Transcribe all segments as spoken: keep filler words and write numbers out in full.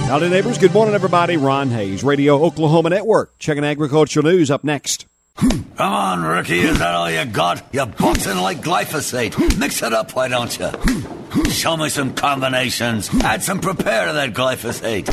Howdy, neighbors. Good morning, everybody. Ron Hayes, Radio Oklahoma Network. Checking agricultural news up next. Come on, rookie. Is that all you got? You're boxing like glyphosate. Mix it up, why don't you? Show me some combinations. Add some Prepare to that glyphosate.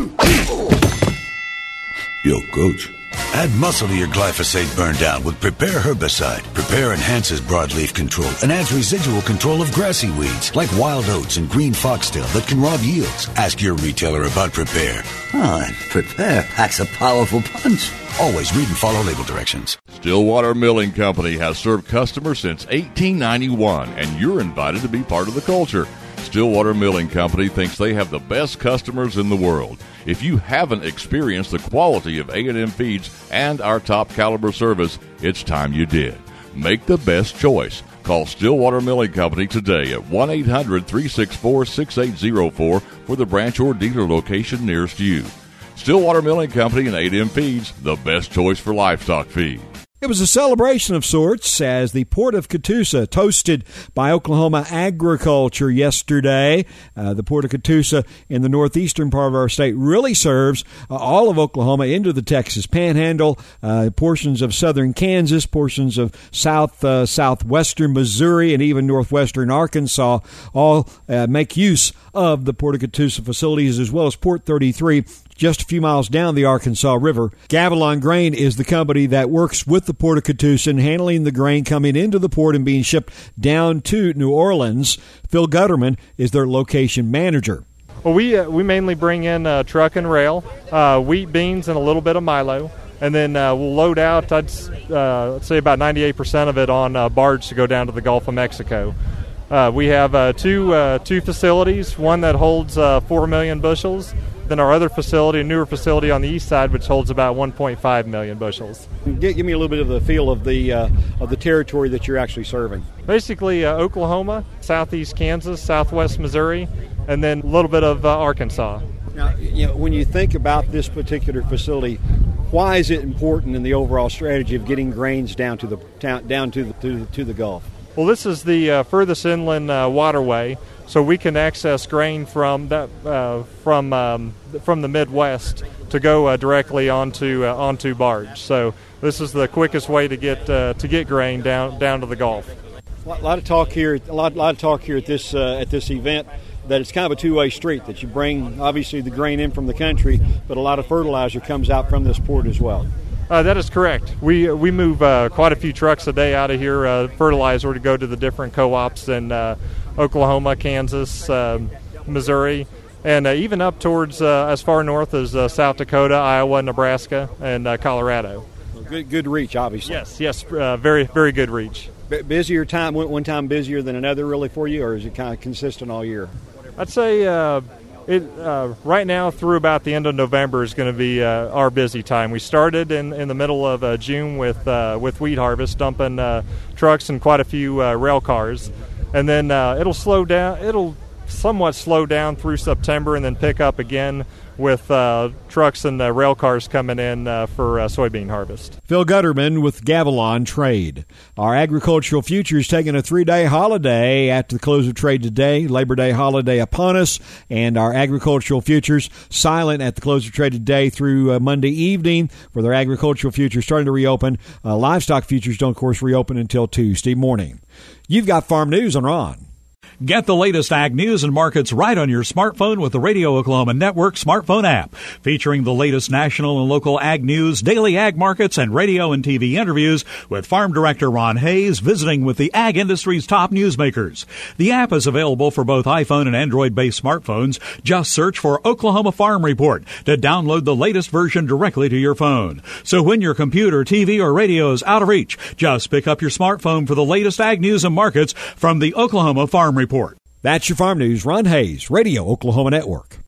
Yo, coach. Add muscle to your glyphosate burn down with Prepare herbicide. Prepare enhances broadleaf control and adds residual control of grassy weeds like wild oats and green foxtail that can rob yields. Ask your retailer about Prepare. Oh, and Prepare packs a powerful punch. Always read and follow label directions. Stillwater Milling Company has served customers since eighteen ninety-one, and you're invited to be part of the culture. Stillwater Milling Company thinks they have the best customers in the world. If you haven't experienced the quality of A and M feeds and our top caliber service, it's time you did. Make the best choice. Call Stillwater Milling Company today at one eight hundred, three six four, six eight zero four for the branch or dealer location nearest you. Stillwater Milling Company and A and M Feeds, the best choice for livestock feed. It was a celebration of sorts as the Port of Catoosa toasted by Oklahoma agriculture yesterday. Uh, the Port of Catoosa in the northeastern part of our state really serves uh, all of Oklahoma into the Texas Panhandle, uh, portions of southern Kansas, portions of south uh, southwestern Missouri, and even northwestern Arkansas. All uh, make use of the Port of Catoosa facilities, as well as Port thirty-three, just a few miles down the Arkansas River. Gavilon Grain is the company that works with the Port of Catoosa in handling the grain coming into the port and being shipped down to New Orleans. Phil Gutterman is their location manager. Well, we uh, we mainly bring in uh, truck and rail, uh, wheat, beans, and a little bit of milo. And then uh, we'll load out, I'd uh, say about ninety-eight percent of it on uh, barge to go down to the Gulf of Mexico. Uh, we have uh, two uh, two facilities, one that holds uh, four million bushels, then our other facility, a newer facility on the east side, which holds about one point five million bushels. Give, give me a little bit of the feel of the uh, of the territory that you're actually serving. Basically, uh, Oklahoma, southeast Kansas, southwest Missouri, and then a little bit of uh, Arkansas. Now, you know, when you think about this particular facility, why is it important in the overall strategy of getting grains down to the down to the to the, to the Gulf? Well, this is the uh, furthest inland uh, waterway, so we can access grain from that uh, from um, from the Midwest to go uh, directly onto uh, onto barge. So this is the quickest way to get uh, to get grain down down to the Gulf. A lot, lot of talk here. A lot, lot of talk here at this uh, at this event that it's kind of a two-way street. That you bring obviously the grain in from the country, but a lot of fertilizer comes out from this port as well. Uh, that is correct. We we move uh, quite a few trucks a day out of here, uh, fertilizer to go to the different co-ops in uh, Oklahoma, Kansas, uh, Missouri, and uh, even up towards uh, as far north as uh, South Dakota, Iowa, Nebraska, and uh, Colorado. Well, good good reach, obviously. Yes, yes, uh, very very good reach. B- busier time, one time busier than another, really, for you, or is it kind of consistent all year? I'd say. Uh, It, uh, right now through about the end of November is going to be uh, our busy time. We started in, in the middle of uh, June with uh, with wheat harvest, dumping uh, trucks and quite a few uh, rail cars, and then uh, it'll slow down. It'll somewhat slow down through September, and then pick up again with uh, trucks and uh, rail cars coming in uh, for uh, soybean harvest. Phil Gutterman with Gavilon Trade. Our agricultural futures taking a three-day holiday after the close of trade today. Labor Day holiday upon us, and our agricultural futures silent at the close of trade today through uh, Monday evening for their agricultural futures starting to reopen. Uh, livestock futures don't, of course, reopen until Tuesday morning. You've got Farm News on Ron. Get the latest ag news and markets right on your smartphone with the Radio Oklahoma Network smartphone app, featuring the latest national and local ag news, daily ag markets, and radio and T V interviews with Farm Director Ron Hayes visiting with the ag industry's top newsmakers. The app is available for both iPhone and Android-based smartphones. Just search for Oklahoma Farm Report to download the latest version directly to your phone. So when your computer, T V, or radio is out of reach, just pick up your smartphone for the latest ag news and markets from the Oklahoma Farm Report. That's your Farm News. Ron Hayes, Radio Oklahoma Network.